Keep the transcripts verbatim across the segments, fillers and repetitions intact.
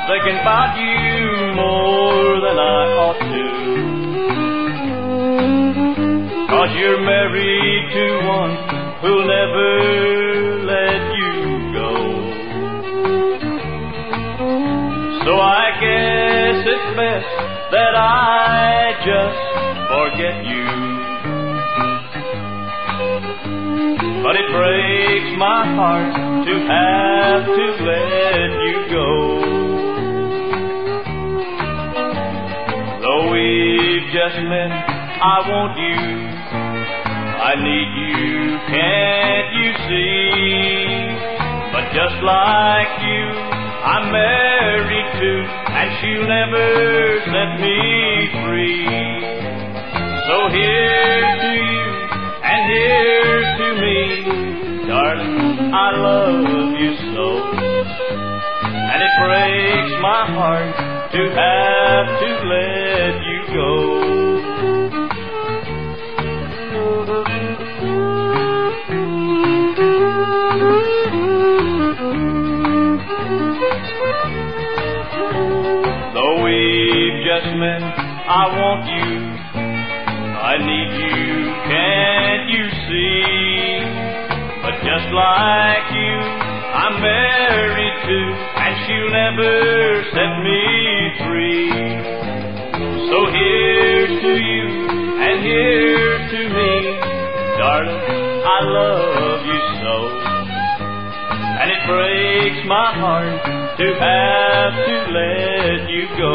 thinking about you more than I ought to. 'Cause you're married to one who'll never let you go. So I guess it's best that I just forget you. But it breaks my heart to have to let you go. Though we've just met, I want you, I need you, can't you see? But just like you, I'm married to, and she'll never set me free. So here's to you, and here's to me, darling, I love you so. And it breaks my heart to have to let you go. Though we've just met, I want you, I need you, can't you see? But just like you, I'm married to, and she'll never set me free. So here's to you, and here's to me, darling, I love you so. And it breaks my heart to have to let you go.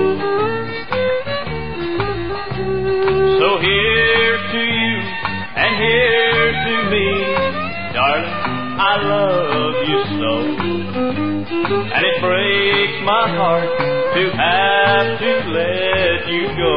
So here's to you, and here's to me, darling, I love you so. And it breaks my heart to have to let you go.